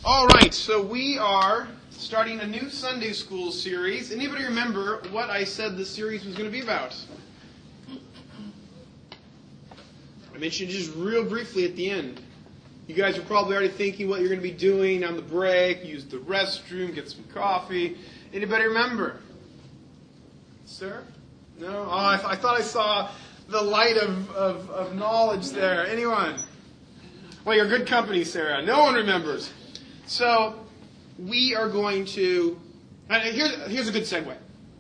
All right, so we are starting a new Sunday school series. Anybody remember what I said the series was going to be about? I mentioned just real briefly at the end. You guys are probably already thinking what you're going to be doing on the break, use the restroom, get some coffee. Anybody remember? Sir? No? Oh, I thought I saw the light of knowledge there. Anyone? Well, you're good company, Sarah. No one remembers. So, we are going to... Here's a good segue.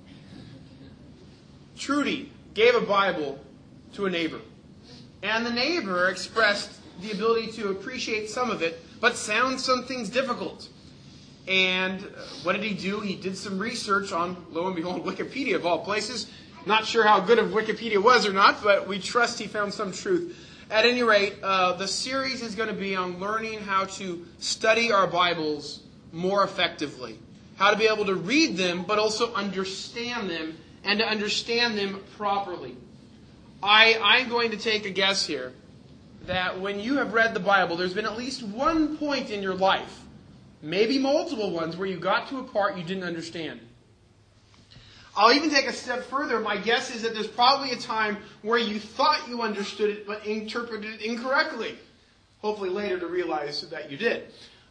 Trudy gave a Bible to a neighbor. And the neighbor expressed the ability to appreciate some of it, but found some things difficult. And what did he do? He did some research on, lo and behold, Wikipedia of all places. Not sure how good of Wikipedia was or not, but we trust he found some truth. At any rate, the series is going to be on learning how to study our Bibles more effectively. How to be able to read them, but also understand them, and to understand them properly. I'm going to take a guess here that when you have read the Bible, there's been at least one point in your life, maybe multiple ones, where you got to a part you didn't understand. I'll even take a step further. My guess is that there's probably a time where you thought you understood it, but interpreted it incorrectly. Hopefully later to realize that you did.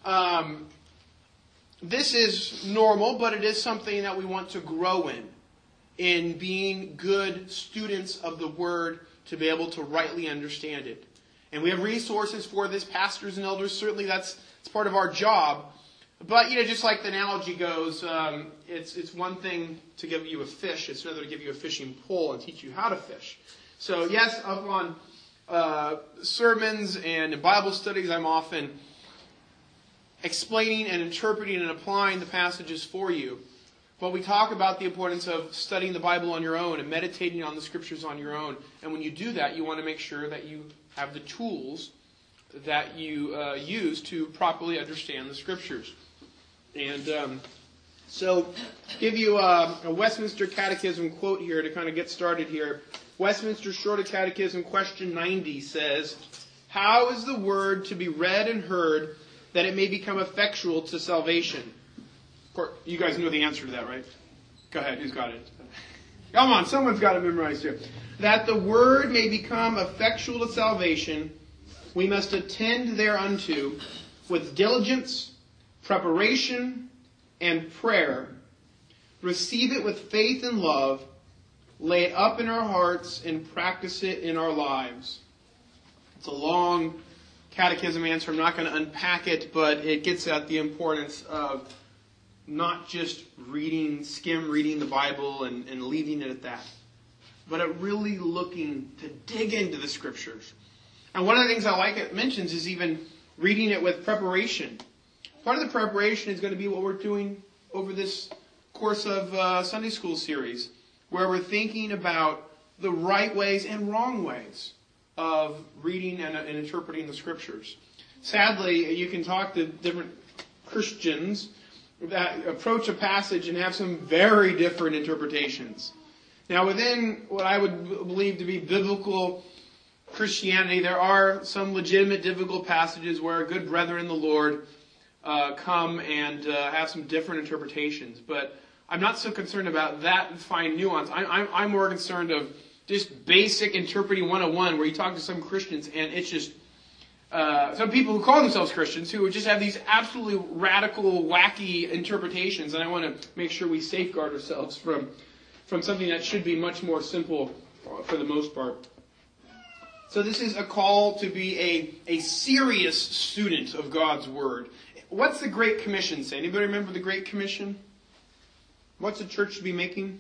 This is normal, but it is something that we want to grow in being good students of the Word to be able to rightly understand it. And we have resources for this, pastors and elders. Certainly it's part of our job. But, just like the analogy goes, it's one thing to give you a fish. It's another to give you a fishing pole and teach you how to fish. So, yes, up on sermons and in Bible studies, I'm often explaining and interpreting and applying the passages for you. But we talk about the importance of studying the Bible on your own and meditating on the Scriptures on your own. And when you do that, you want to make sure that you have the tools that you use to properly understand the Scriptures. And so, give you a Westminster Catechism quote here to kind of get started here. Westminster Shorter Catechism, question 90 says, "How is the Word to be read and heard that it may become effectual to salvation?" Of course, you guys know the answer to that, right? Go ahead, who's got it? Come on, someone's got it memorized here. "That the Word may become effectual to salvation, we must attend thereunto with diligence, preparation, and prayer, receive it with faith and love, lay it up in our hearts, and practice it in our lives." It's a long catechism answer. I'm not going to unpack it, but it gets at the importance of not just skim reading the Bible and leaving it at that, but at really looking to dig into the Scriptures. And one of the things I like it mentions is even reading it with preparation. Part of the preparation is going to be what we're doing over this course of Sunday school series, where we're thinking about the right ways and wrong ways of reading and interpreting the Scriptures. Sadly, you can talk to different Christians that approach a passage and have some very different interpretations. Now, within what I would believe to be biblical Christianity, there are some legitimate difficult passages where good brethren in the Lord come and have some different interpretations. But I'm not so concerned about that fine nuance. I'm more concerned of just basic interpreting 101, where you talk to some Christians and it's just some people who call themselves Christians who just have these absolutely radical, wacky interpretations. And I want to make sure we safeguard ourselves from something that should be much more simple for the most part. So this is a call to be a serious student of God's Word. What's the Great Commission say? Anybody remember the Great Commission? What's the church to be making?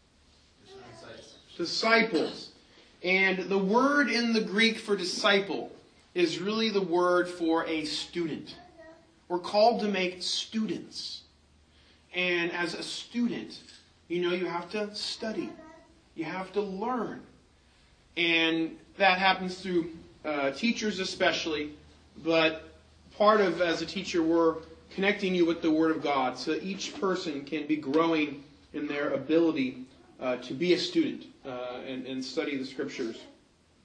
Disciples. And the word in the Greek for disciple is really the word for a student. We're called to make students. And as a student, you have to study. You have to learn. And that happens through teachers especially, but part of, as a teacher, we're connecting you with the Word of God so that each person can be growing in their ability to be a student and study the Scriptures.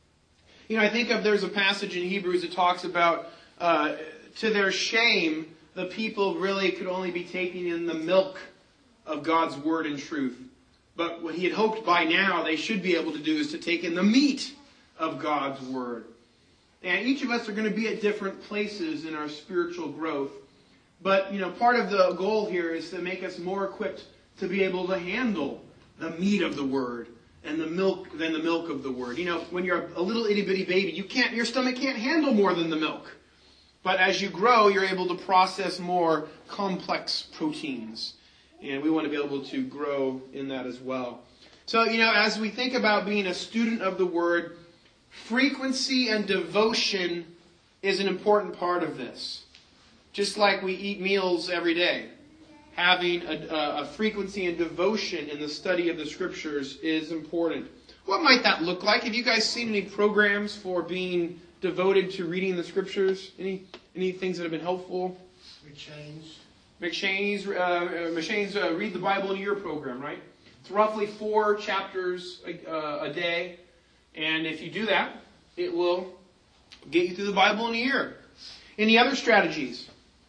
I think there's a passage in Hebrews that talks about to their shame, the people really could only be taking in the milk of God's word and truth. But what he had hoped by now they should be able to do is to take in the meat of God's word. And each of us are going to be at different places in our spiritual growth. But, part of the goal here is to make us more equipped to be able to handle the meat of the word and the milk of the word. When you're a little itty bitty baby, your stomach can't handle more than the milk. But as you grow, you're able to process more complex proteins. And we want to be able to grow in that as well. So, as we think about being a student of the word, frequency and devotion is an important part of this. Just like we eat meals every day, having a frequency and devotion in the study of the Scriptures is important. What might that look like? Have you guys seen any programs for being devoted to reading the Scriptures? Any things that have been helpful? McShane's Read the Bible in a Year program, right? It's roughly 4 chapters a day. And if you do that, it will get you through the Bible in a year. Any other strategies?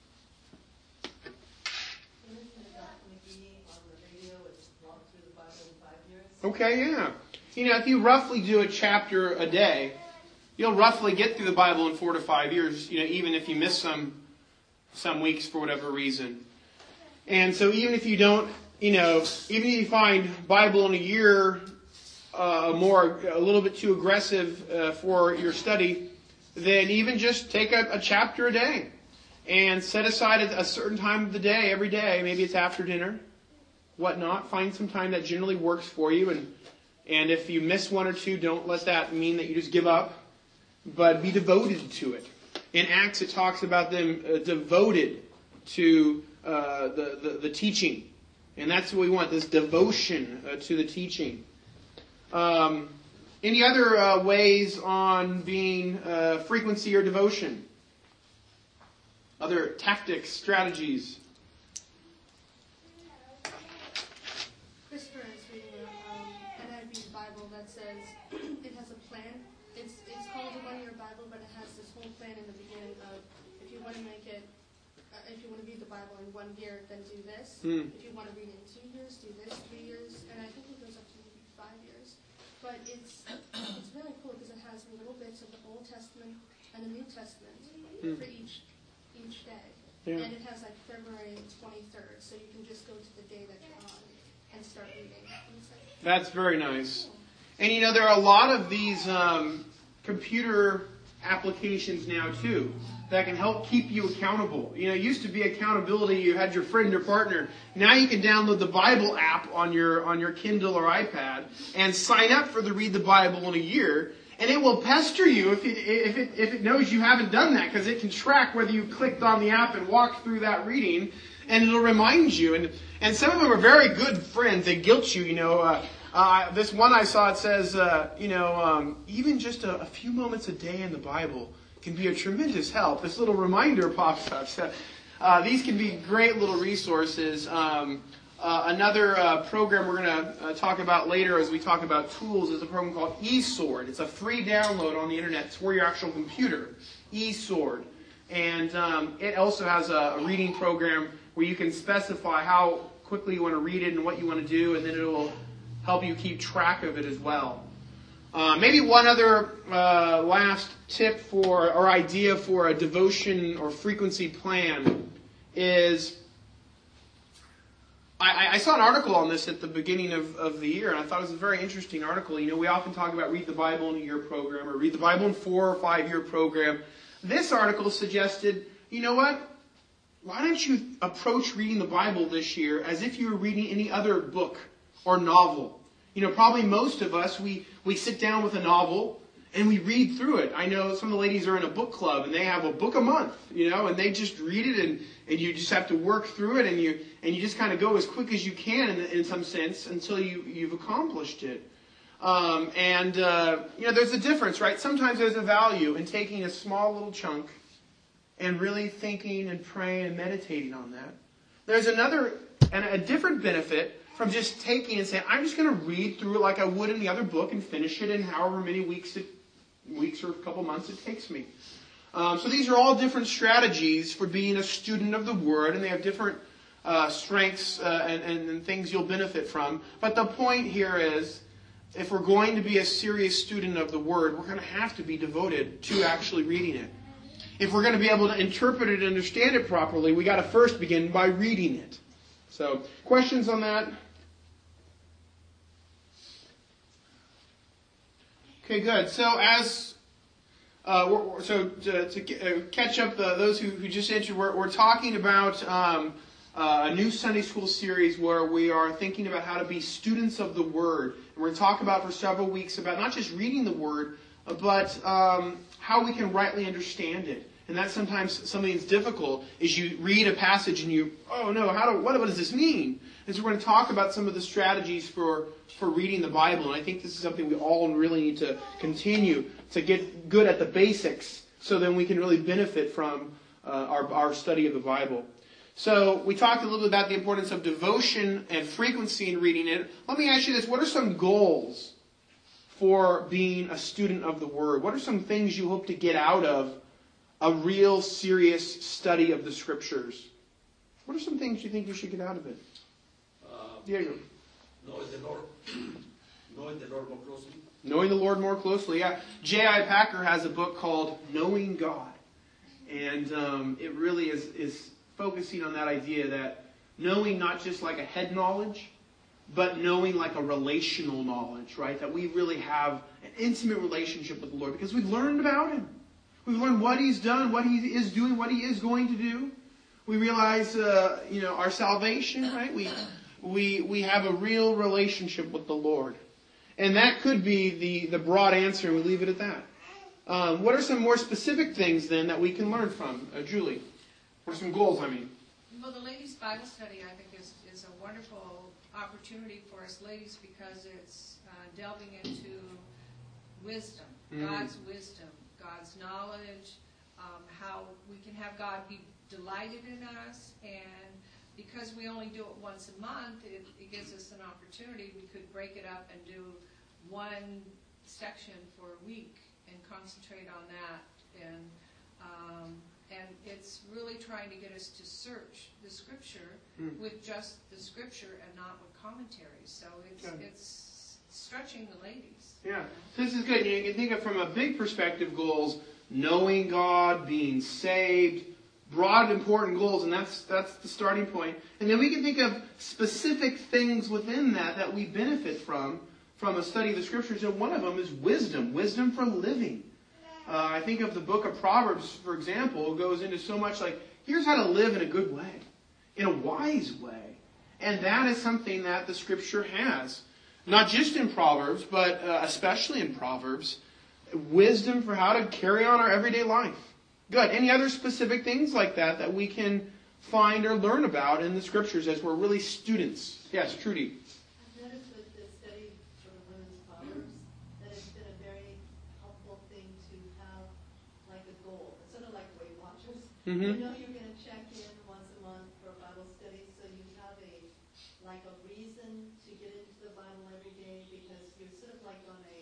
Okay, yeah. If you roughly do a chapter a day, you'll roughly get through the Bible in 4 to 5 years, even if you miss some weeks for whatever reason. And so even if you don't, even if you find Bible in a year a little bit too aggressive for your study, then even just take a chapter a day and set aside a certain time of the day, every day. Maybe it's after dinner, whatnot. Find some time that generally works for you. And if you miss 1 or 2, don't let that mean that you just give up, but be devoted to it. In Acts, it talks about them devoted to the teaching. And that's what we want, this devotion to the teaching. Any other ways on being frequency or devotion? Other tactics, strategies? Christopher is reading an NIV Bible that says it has a plan. It's called a one-year Bible, but it has this whole plan in the beginning of if you want to make it, if you want to read the Bible in 1 year, then do this. If you want to read it in 2 years, do this. 3 years, and I think it goes up to maybe 5 years. But it's really cool because it has little bits of the Old Testament and the New Testament for each day. Yeah. And it has February 23rd, so you can just go to the day that you're on and start reading. That's very nice. And there are a lot of these computer applications now too that can help keep you accountable. It used to be accountability, you had your friend or partner. Now you can download the Bible app on your Kindle or iPad and sign up for the Read the Bible in a Year, and it will pester you if it knows you haven't done that, because it can track whether you clicked on the app and walked through that reading, and it'll remind you. And some of them are very good friends. They guilt you. This one I saw, it says, even just a few moments a day in the Bible can be a tremendous help. This little reminder pops up. So, these can be great little resources. Another program we're going to talk about later as we talk about tools is a program called eSword. It's a free download on the internet. It's for your actual computer. eSword. And it also has a reading program where you can specify how quickly you want to read it and what you want to do, and then it will help you keep track of it as well. Maybe one other last tip or idea for a devotion or frequency plan is, I saw an article on this at the beginning of the year, and I thought it was a very interesting article. We often talk about Read the Bible in a Year program or Read the Bible in 4 or 5 year program. This article suggested, what? Why don't you approach reading the Bible this year as if you were reading any other book or novel? Probably most of us, we sit down with a novel and we read through it. I know some of the ladies are in a book club and they have a book a month, and they just read it and you just have to work through it and you just kind of go as quick as you can in some sense until you've accomplished it. There's a difference, right? Sometimes there's a value in taking a small little chunk and really thinking and praying and meditating on that. There's another and a different benefit from just taking and saying, I'm just going to read through it like I would any other book and finish it in however many weeks or a couple months it takes me. So these are all different strategies for being a student of the Word, and they have different strengths and things you'll benefit from. But the point here is, if we're going to be a serious student of the Word, we're going to have to be devoted to actually reading it. If we're going to be able to interpret it and understand it properly, we got to first begin by reading it. So, questions on that? Okay, good. So to catch up those who just entered, we're talking about a new Sunday school series where we are thinking about how to be students of the Word. And we're going to talk about for several weeks about not just reading the Word, but how we can rightly understand it. And that's sometimes something that's difficult, is you read a passage and you, oh no, what does this mean? And so we're going to talk about some of the strategies for reading the Bible. And I think this is something we all really need to continue to get good at the basics, so then we can really benefit from our study of the Bible. So we talked a little bit about the importance of devotion and frequency in reading it. Let me ask you this. What are some goals for being a student of the Word? What are some things you hope to get out of a real serious study of the Scriptures? What are some things you think you should get out of it? Diego. Knowing the Lord more closely. Knowing the Lord more closely, yeah. J.I. Packer has a book called Knowing God. And it really is focusing on that idea that knowing not just like a head knowledge, but knowing like a relational knowledge, right? That we really have an intimate relationship with the Lord because we've learned about Him. We've learned what He's done, what He is doing, what He is going to do. We realize, our salvation, right? We have a real relationship with the Lord. And that could be the broad answer, and we leave it at that. What are some more specific things, then, that we can learn from? Julie, what are some goals, Well, the ladies' Bible study, I think, is a wonderful opportunity for us ladies because it's delving into wisdom, God's wisdom, God's knowledge, how we can have God be delighted in us, and because we only do it once a month, it gives us an opportunity. We could break it up and do one section for a week and concentrate on that. And it's really trying to get us to search the Scripture with just the Scripture and not with commentaries. So it's stretching the ladies. Yeah, so this is good. You can think of from a big perspective goals, knowing God, being saved, broad, important goals, and that's the starting point. And then we can think of specific things within that we benefit from a study of the Scriptures. And one of them is wisdom for living. I think of the book of Proverbs, for example, goes into so much like, here's how to live in a good way, in a wise way. And that is something that the Scripture has. Not just in Proverbs, but especially in Proverbs. Wisdom for how to carry on our everyday life. Good. Any other specific things like that we can find or learn about in the Scriptures as we're really students? Yes, Trudy. I've noticed with the study from the women's Proverbs that it's been a very helpful thing to have like a goal. It's sort of like Weight Watchers. Mm-hmm. You know you're going to check in once a month for a Bible study, so you have a reason to get into the Bible every day because you're sort of like on a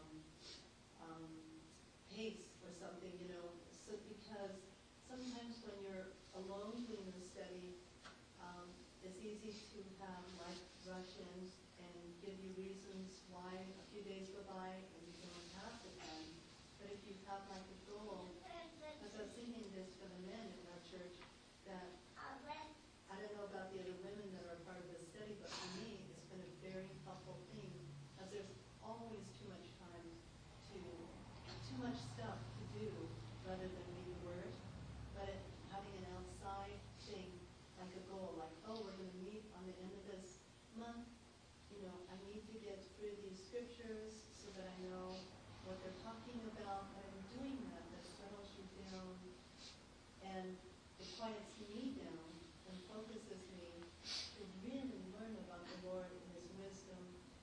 pace or something, So because sometimes when you're alone doing the study, it's easy to have life rush in and give you reasons why a few days go by and you don't have the time. But if you have like a goal, as I was thinking this for the men in our church, that I don't know about the other women that are part of the study, but for me, it's been a very helpful thing because there's always too much time too much stuff to do rather than read the Word. But having an outside thing, like a goal, like, oh, we're going to meet on the end of this month, I need to get through these Scriptures so that I know what they're talking about. But I'm doing that settles you down, and it quiets me down and focuses me to really learn about the Lord and His wisdom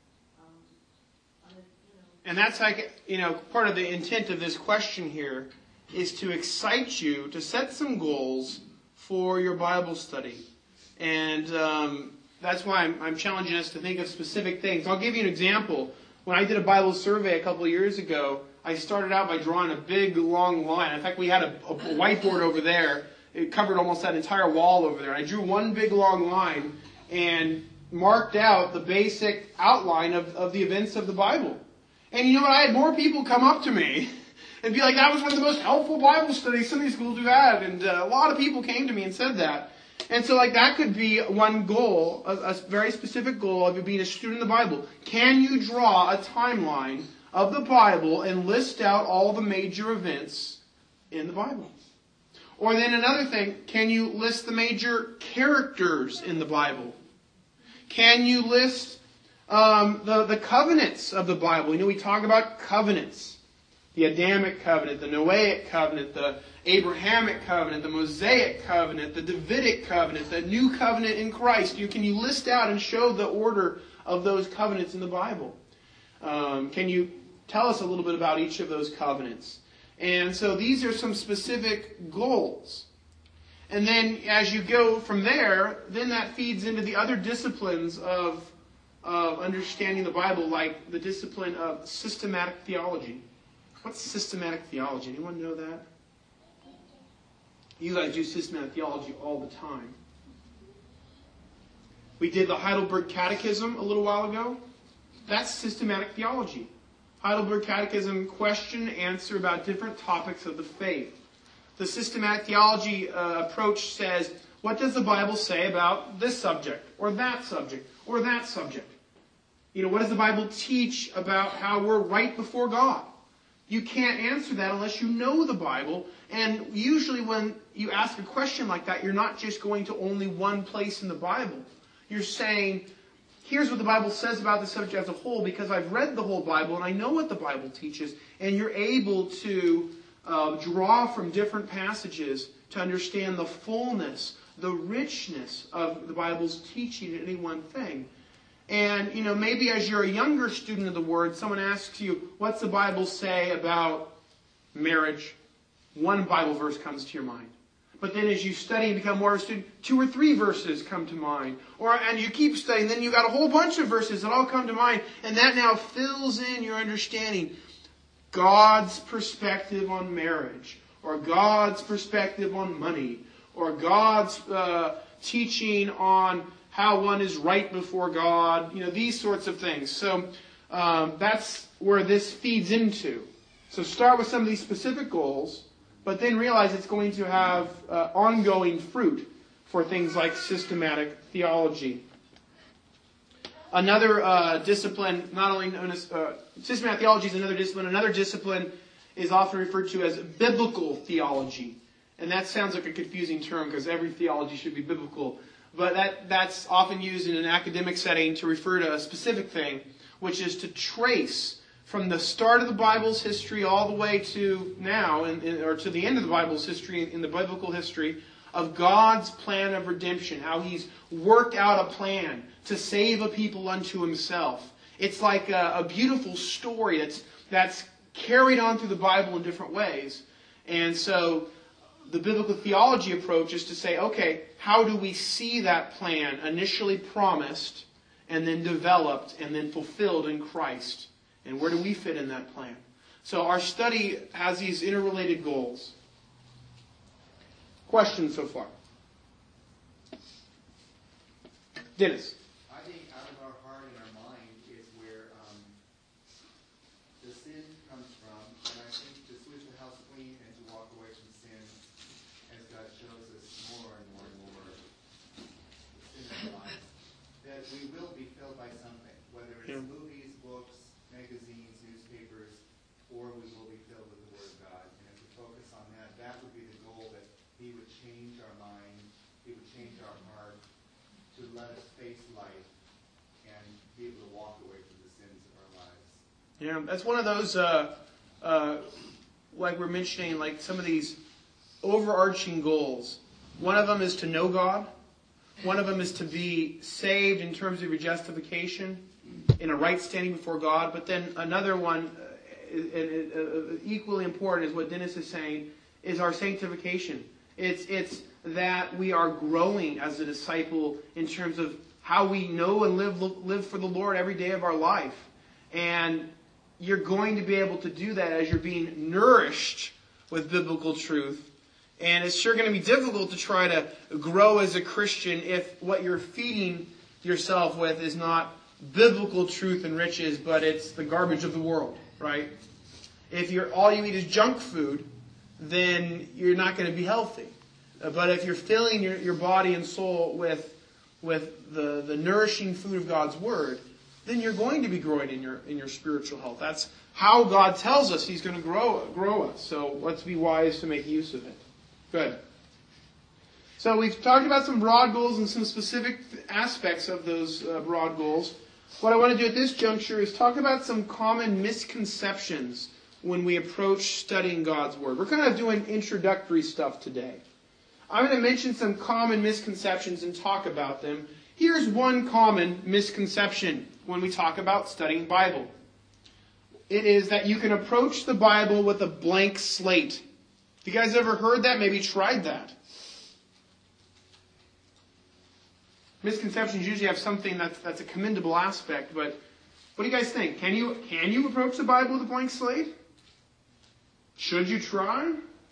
on it, And that's like, part of the intent of this question here is to excite you to set some goals for your Bible study. And that's why I'm challenging us to think of specific things. I'll give you an example. When I did a Bible survey a couple of years ago, I started out by drawing a big, long line. In fact, we had a whiteboard over there. It covered almost that entire wall over there. I drew one big, long line and marked out the basic outline of the events of the Bible. And you know what? I had more people come up to me and be like, that was one of the most helpful Bible studies Sunday schools we've had. And a lot of people came to me and said that. And so that could be one goal, a very specific goal of you being a student of the Bible. Can you draw a timeline of the Bible and list out all the major events in the Bible? Or then another thing, can you list the major characters in the Bible? Can you list the covenants of the Bible? You know, we talk about covenants. The Adamic covenant, the Noahic covenant, the Abrahamic covenant, the Mosaic covenant, the Davidic covenant, the new covenant in Christ. Can you list out and show the order of those covenants in the Bible? Can you tell us a little bit about each of those covenants? And so these are some specific goals. And then as you go from there, then that feeds into the other disciplines of understanding the Bible, like the discipline of systematic theology. What's systematic theology? Anyone know that? You guys do systematic theology all the time. We did the Heidelberg Catechism a little while ago. That's systematic theology. Heidelberg Catechism, question, answer about different topics of the faith. The systematic theology approach says, what does the Bible say about this subject, or that subject, or that subject? You know, what does the Bible teach about how we're right before God? You can't answer that unless you know the Bible. And usually when you ask a question like that, you're not just going to only one place in the Bible. You're saying, here's what the Bible says about the subject as a whole, because I've read the whole Bible and I know what the Bible teaches. And you're able to draw from different passages to understand the fullness, the richness of the Bible's teaching in any one thing. And, you know, maybe as you're a younger student of the Word, someone asks you, what's the Bible say about marriage? One Bible verse comes to your mind. But then as you study and become more of a student, 2 or 3 verses come to mind. And you keep studying, then you got a whole bunch of verses that all come to mind. And that now fills in your understanding. God's perspective on marriage, or God's perspective on money, or God's teaching on how one is right before God, you know, these sorts of things. So that's where this feeds into. So start with some of these specific goals, but then realize it's going to have ongoing fruit for things like systematic theology. Another discipline, not only known as systematic theology is another discipline is often referred to as biblical theology. And that sounds like a confusing term because every theology should be biblical. But that's often used in an academic setting to refer to a specific thing, which is to trace from the start of the Bible's history all the way to now, or to the end of the Bible's history, in the biblical history, of God's plan of redemption, how He's worked out a plan to save a people unto Himself. It's like a beautiful story that's carried on through the Bible in different ways. And so the biblical theology approach is to say, okay, how do we see that plan initially promised and then developed and then fulfilled in Christ? And where do we fit in that plan? So our study has these interrelated goals. Questions so far? Dennis. I think out of our heart and our mind is where the sin comes from. And I think to sweep the house clean and to walk away from sin, as God shows us more and more and more in our lives, that we will be filled by something, whether it's movies, books, magazines, newspapers, or we will be filled with the Word of God. And if we focus on that, that would be the goal, that He would change our mind, He would change our heart, to let us face life and be able to walk away from the sins of our lives. Yeah, that's one of those, like we're mentioning, like some of these overarching goals. One of them is to know God. One of them is to be saved in terms of your justification, in a right standing before God. But then another one, equally important, is what Dennis is saying, is our sanctification. It's that we are growing as a disciple in terms of how we know and live for the Lord every day of our life. And you're going to be able to do that as you're being nourished with biblical truth. And it's sure going to be difficult to try to grow as a Christian if what you're feeding yourself with is not biblical truth and riches, but it's the garbage of the world, right? If all you eat is junk food, then you're not going to be healthy. But if you're filling your body and soul with the nourishing food of God's Word, then you're going to be growing in your spiritual health. That's how God tells us He's going to grow us. So let's be wise to make use of it. Good. So we've talked about some broad goals and some specific aspects of those broad goals. What I want to do at this juncture is talk about some common misconceptions when we approach studying God's Word. We're kind of doing introductory stuff today. I'm going to mention some common misconceptions and talk about them. Here's one common misconception when we talk about studying Bible. It is that you can approach the Bible with a blank slate. You guys ever heard that? Maybe tried that. Misconceptions usually have something that's a commendable aspect, but what do you guys think? Can you approach the Bible with a blank slate? Should you try?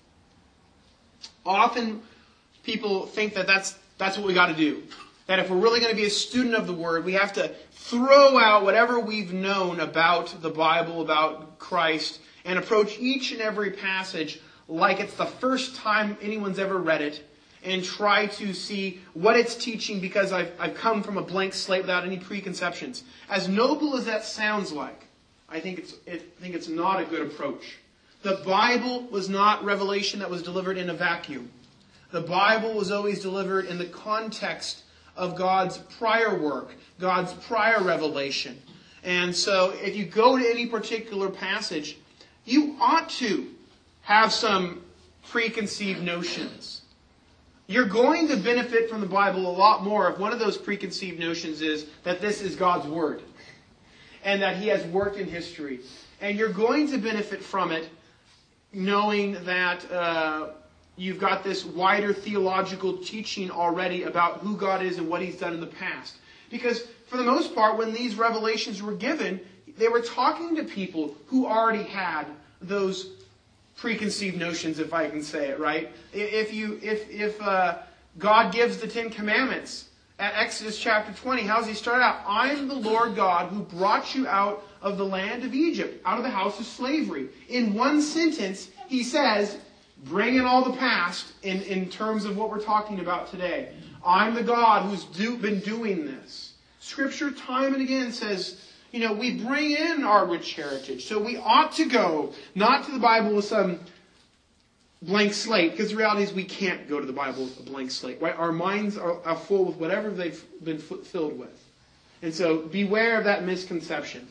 Often people think that that's what we got to do. That if we're really going to be a student of the Word, we have to throw out whatever we've known about the Bible, about Christ, and approach each and every passage like it's the first time anyone's ever read it, and try to see what it's teaching because I've come from a blank slate without any preconceptions. As noble as that sounds like, I think it's not a good approach. The Bible was not revelation that was delivered in a vacuum. The Bible was always delivered in the context of God's prior work, God's prior revelation. And so if you go to any particular passage, you ought to have some preconceived notions. You're going to benefit from the Bible a lot more if one of those preconceived notions is that this is God's Word and that He has worked in history. And you're going to benefit from it knowing that you've got this wider theological teaching already about who God is and what He's done in the past. Because for the most part, when these revelations were given, they were talking to people who already had those preconceived notions, if I can say it, right? If God gives the Ten Commandments at Exodus chapter 20, how does He start out? I'm the Lord God who brought you out of the land of Egypt, out of the house of slavery. In one sentence, He says, bring in all the past in terms of what we're talking about today. I'm the God who's been doing this. Scripture time and again says, we bring in our rich heritage. So we ought to go, not to the Bible with some blank slate, because the reality is we can't go to the Bible with a blank slate. Right? Our minds are full with whatever they've been filled with. And so beware of that misconception.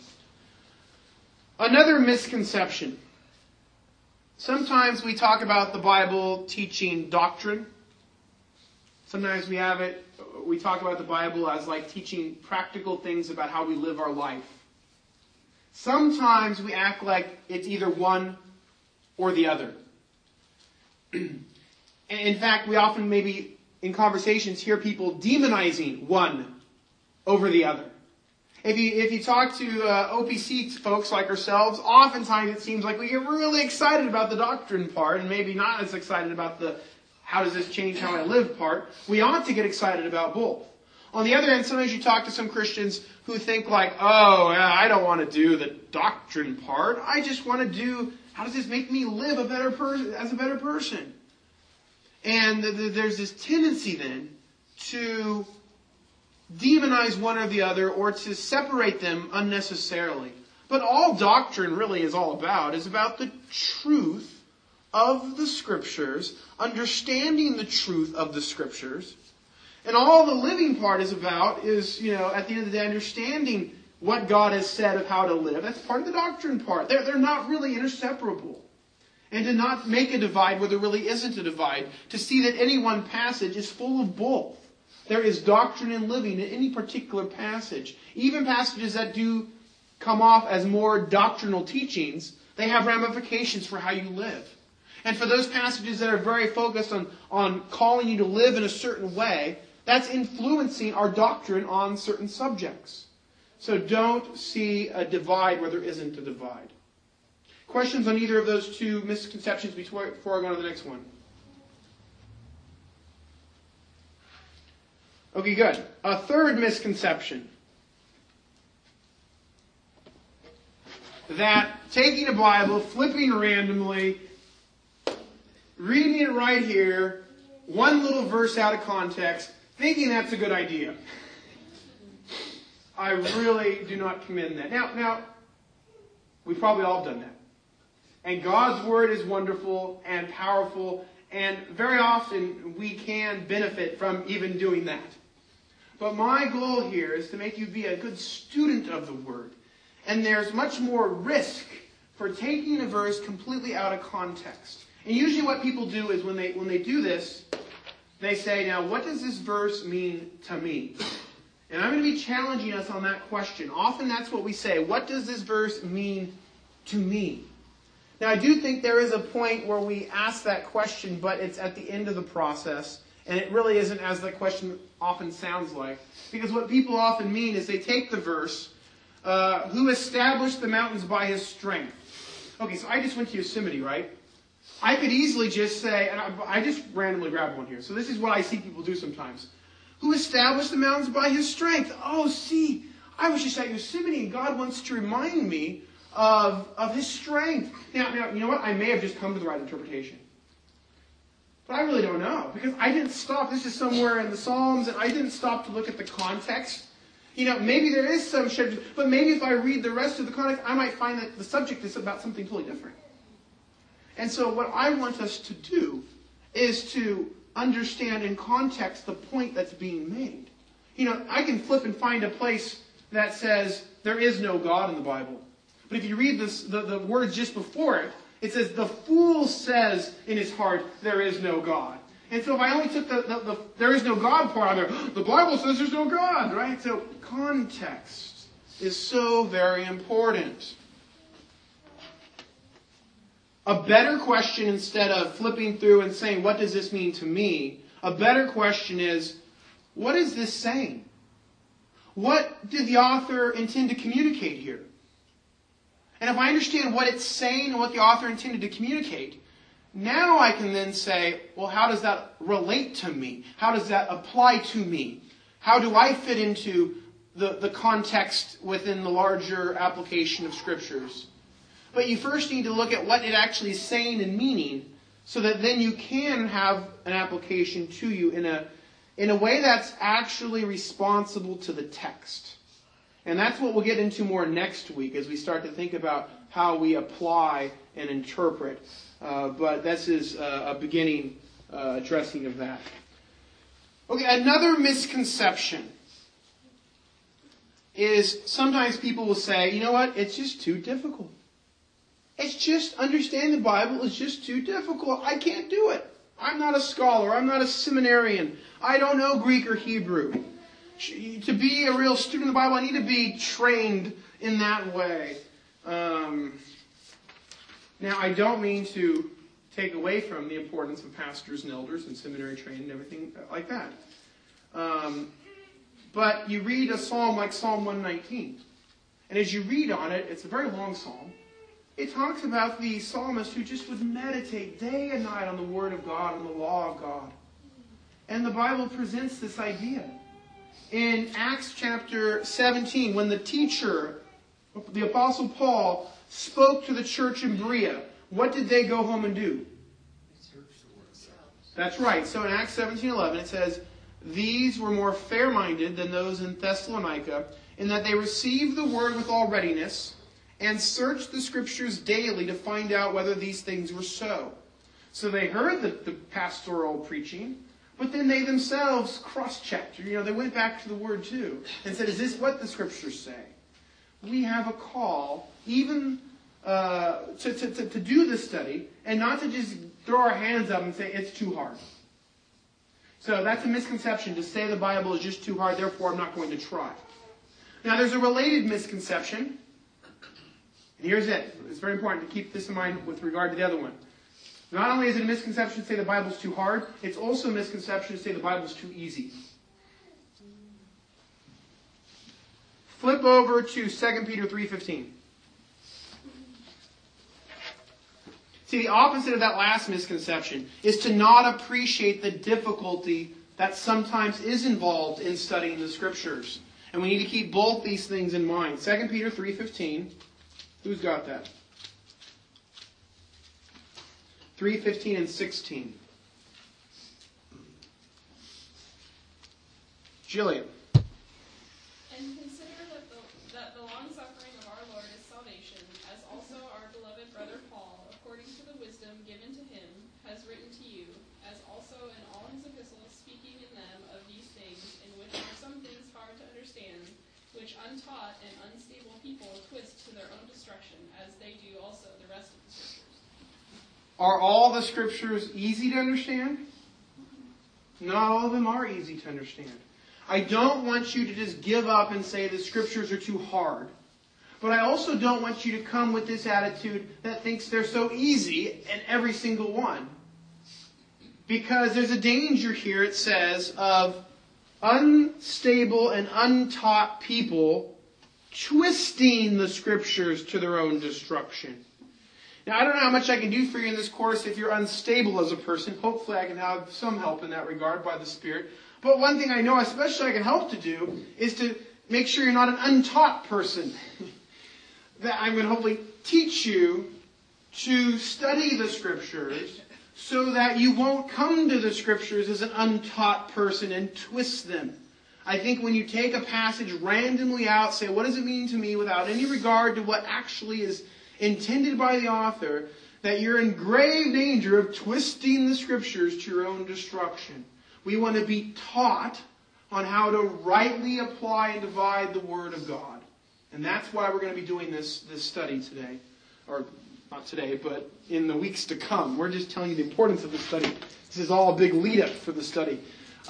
Another misconception. Sometimes we talk about the Bible teaching doctrine. Sometimes we talk about the Bible as like teaching practical things about how we live our life. Sometimes we act like it's either one or the other. In fact, we often maybe in conversations hear people demonizing one over the other. If you talk to OPC folks like ourselves, oftentimes it seems like we get really excited about the doctrine part and maybe not as excited about the how does this change how I live part. We ought to get excited about both. On the other hand, sometimes you talk to some Christians who think like, I don't want to do the doctrine part. I just want to do, how does this make me live as a better person? And there's this tendency then to demonize one or the other or to separate them unnecessarily. But all doctrine really is all about is about the truth of the Scriptures, understanding the truth of the Scriptures. And all the living part is about is, at the end of the day, understanding what God has said of how to live. That's part of the doctrine part. They're not really inseparable. And to not make a divide where there really isn't a divide. To see that any one passage is full of both. There is doctrine and living in any particular passage. Even passages that do come off as more doctrinal teachings, they have ramifications for how you live. And for those passages that are very focused on calling you to live in a certain way, that's influencing our doctrine on certain subjects. So don't see a divide where there isn't a divide. Questions on either of those two misconceptions before I go on to the next one? Okay, good. A third misconception. That taking a Bible, flipping randomly, reading it right here, one little verse out of context, thinking that's a good idea. I really do not commend that. Now, we've probably all done that. And God's Word is wonderful and powerful, and very often we can benefit from even doing that. But my goal here is to make you be a good student of the Word. And there's much more risk for taking a verse completely out of context. And usually what people do is when they do this, they say, now what does this verse mean to me? And I'm going to be challenging us on that question. Often that's what we say. What does this verse mean to me? Now I do think there is a point where we ask that question, but it's at the end of the process. And it really isn't as the question often sounds like. Because what people often mean is they take the verse, who established the mountains by his strength. Okay, so I just went to Yosemite, right? I could easily just say, and I just randomly grabbed one here. So this is what I see people do sometimes. Who established the mountains by his strength? Oh, see, I was just at Yosemite and God wants to remind me of his strength. Now, you know what? I may have just come to the right interpretation. But I really don't know. Because I didn't stop. This is somewhere in the Psalms, and I didn't stop to look at the context. You know, maybe there is some shared, but maybe if I read the rest of the context, I might find that the subject is about something totally different. And so what I want us to do is to understand in context the point that's being made. You know, I can flip and find a place that says there is no God in the Bible. But if you read this, the words just before it, it says, the fool says in his heart, there is no God. And so if I only took the there is no God part out there, the Bible says there's no God, right? So context is so very important. A better question, instead of flipping through and saying, what does this mean to me? A better question is, what is this saying? What did the author intend to communicate here? And if I understand what it's saying and what the author intended to communicate, now I can then say, well, how does that relate to me? How does that apply to me? How do I fit into the context within the larger application of Scriptures? But you first need to look at what it actually is saying and meaning, so that then you can have an application to you in a way that's actually responsible to the text. And that's what we'll get into more next week as we start to think about how we apply and interpret. But this is a beginning addressing of that. Okay, another misconception is sometimes people will say, you know what, it's just too difficult. It's just, understanding the Bible is just too difficult. I can't do it. I'm not a scholar. I'm not a seminarian. I don't know Greek or Hebrew. To be a real student of the Bible, I need to be trained in that way. Now, I don't mean to take away from the importance of pastors and elders and seminary training and everything like that. But you read a psalm like Psalm 119. And as you read on it, it's a very long psalm. It talks about the psalmist who just would meditate day and night on the Word of God and the law of God. And the Bible presents this idea. In Acts chapter 17, when the teacher, the Apostle Paul, spoke to the church in Berea, what did they go home and do? That's right. So in Acts 17:11 it says, these were more fair-minded than those in Thessalonica, in that they received the word with all readiness, and searched the Scriptures daily to find out whether these things were so. So they heard the pastoral preaching, but then they themselves cross-checked. You know, they went back to the Word too, and said, is this what the Scriptures say? We have a call, even to do this study, and not to just throw our hands up and say, it's too hard. So that's a misconception, to say the Bible is just too hard, therefore I'm not going to try. Now there's a related misconception. And here's it. It's very important to keep this in mind with regard to the other one. Not only is it a misconception to say the Bible's too hard, it's also a misconception to say the Bible's too easy. Flip over to 2 Peter 3:15. See, the opposite of that last misconception is to not appreciate the difficulty that sometimes is involved in studying the Scriptures. And we need to keep both these things in mind. 2 Peter 3:15. Who's got that? 3:15 and 16. Jillian. And consider that the long-suffering of our Lord is salvation, as also our beloved brother Paul, according to the wisdom given to him, has written to you, as also in all his epistles, speaking in them of these things, in which are some things hard to understand, which untaught and unstable people twist to their own destruction, as they do also the rest of the Scriptures. Are all the Scriptures easy to understand? Not all of them are easy to understand. I don't want you to just give up and say the Scriptures are too hard. But I also don't want you to come with this attitude that thinks they're so easy in every single one. Because there's a danger here, it says, of unstable and untaught people twisting the Scriptures to their own destruction. Now, I don't know how much I can do for you in this course if you're unstable as a person. Hopefully I can have some help in that regard by the Spirit. But one thing I know especially I can help to do is to make sure you're not an untaught person. That I'm going to hopefully teach you to study the Scriptures so that you won't come to the Scriptures as an untaught person and twist them. I think when you take a passage randomly out, say, what does it mean to me, without any regard to what actually is intended by the author, that you're in grave danger of twisting the Scriptures to your own destruction. We want to be taught on how to rightly apply and divide the Word of God. And that's why we're going to be doing this study today. Or not today, but in the weeks to come. We're just telling you the importance of the study. This is all a big lead-up for the study.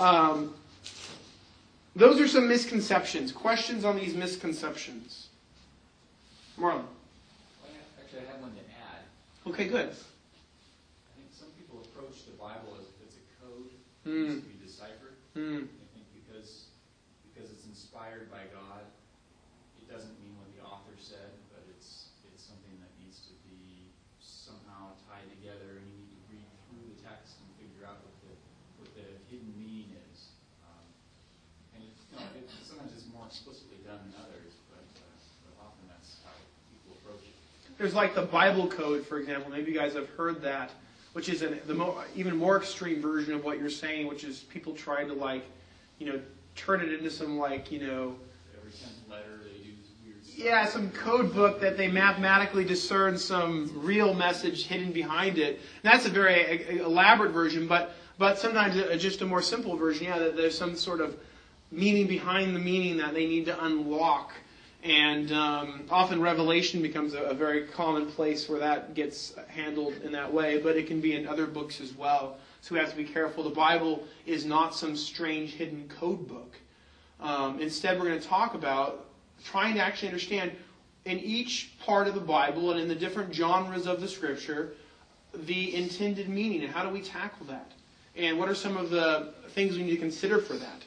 Those are some misconceptions. Questions on these misconceptions? Marlon. Actually, I have one to add. Okay, good. I think some people approach the Bible as if it's a code that needs to be deciphered. I think because it's inspired by God, it doesn't mean what the author said, but it's something that needs to be somehow tied together, and you need to read through the text and figure out what the hidden meaning is. And sometimes it's more explicitly done than others, but often that's how people approach it. There's like the Bible code, for example. Maybe you guys have heard that, which is even more extreme version of what you're saying, which is people trying to turn it into some Every 10th letter they do weird stuff. Yeah, some code book that they mathematically discern some real message hidden behind it. And that's a very elaborate version, but sometimes just a more simple version. Yeah, that there's some sort of meaning behind the meaning that they need to unlock. And often Revelation becomes a very common place where that gets handled in that way, but it can be in other books as well. So we have to be careful. The Bible is not some strange hidden code book. Instead, we're going to talk about trying to actually understand in each part of the Bible and in the different genres of the Scripture the intended meaning, and how do we tackle that? And what are some of the things we need to consider for that?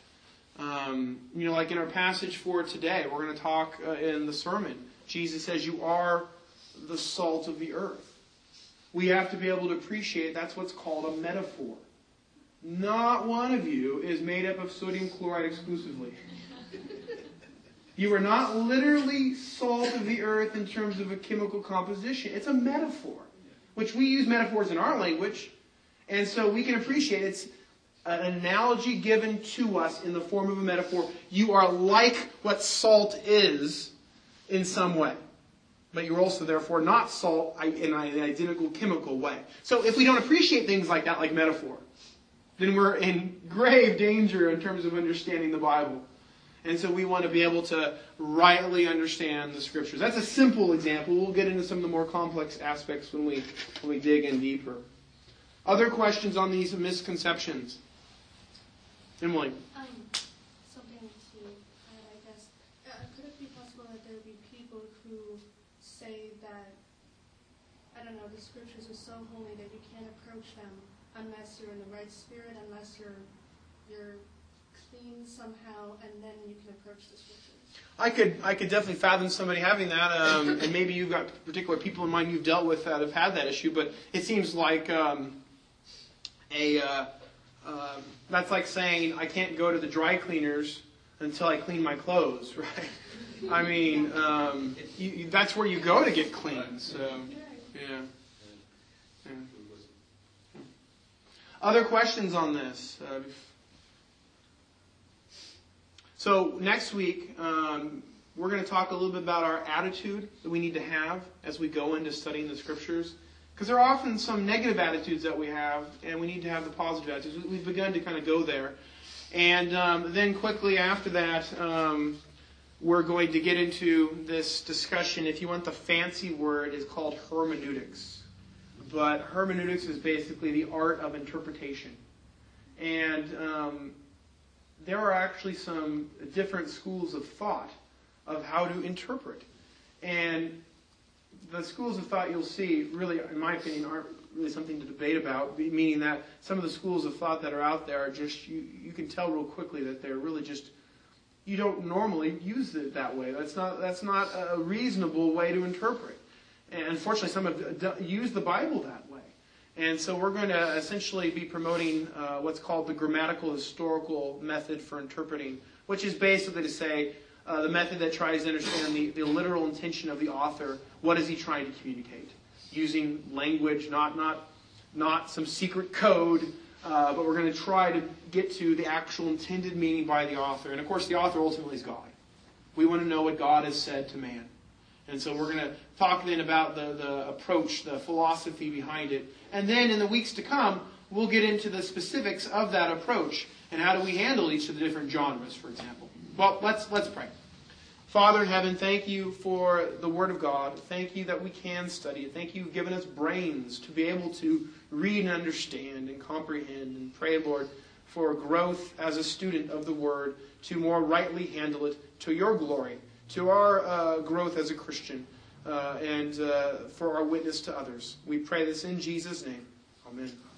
Like in our passage for today, we're going to talk in the sermon. Jesus says, you are the salt of the earth. We have to be able to appreciate that's what's called a metaphor. Not one of you is made up of sodium chloride exclusively. You are not literally salt of the earth in terms of a chemical composition. It's a metaphor, which we use metaphors in our language, and so we can appreciate it's an analogy given to us in the form of a metaphor. You are like what salt is in some way. But you're also, therefore, not salt in an identical chemical way. So if we don't appreciate things like that, like metaphor, then we're in grave danger in terms of understanding the Bible. And so we want to be able to rightly understand the Scriptures. That's a simple example. We'll get into some of the more complex aspects when we dig in deeper. Other questions on these misconceptions? Emily? Something to add, I guess. Could it be possible that there would be people who say that, I don't know, the Scriptures are so holy that you can't approach them unless you're in the right spirit, unless you're clean clean somehow, and then you can approach the scriptures. I could definitely fathom somebody having that, and maybe you've got particular people in mind you've dealt with that have had that issue. But it seems like that's like saying I can't go to the dry cleaners until I clean my clothes, right? I mean, that's where you go to get clean. So, yeah. Other questions on this? So next week, we're going to talk a little bit about our attitude that we need to have as we go into studying the Scriptures. Because there are often some negative attitudes that we have, and we need to have the positive attitudes. We've begun to kind of go there. And then quickly after that, we're going to get into this discussion. If you want the fancy word, it's called hermeneutics. But hermeneutics is basically the art of interpretation. And there are actually some different schools of thought of how to interpret. And the schools of thought you'll see, really, in my opinion, aren't really something to debate about, meaning that some of the schools of thought that are out there are just, you can tell real quickly that they're really just, you don't normally use it that way. That's not a reasonable way to interpret. And unfortunately, some have used the Bible that way. And so we're going to essentially be promoting what's called the grammatical historical method for interpreting, which is basically to say the method that tries to understand the literal intention of the author. What is he trying to communicate? Using language, not some secret code, but we're going to try to get to the actual intended meaning by the author. And of course, the author ultimately is God. We want to know what God has said to man. And so we're going to talk then about the approach, the philosophy behind it. And then in the weeks to come, we'll get into the specifics of that approach and how do we handle each of the different genres, for example. Well, let's pray. Father in heaven, thank you for the Word of God. Thank you that we can study it. Thank you you've given us brains to be able to read and understand and comprehend. And pray, Lord, for growth as a student of the Word, to more rightly handle it to your glory, to our growth as a Christian, and for our witness to others. We pray this in Jesus' name. Amen.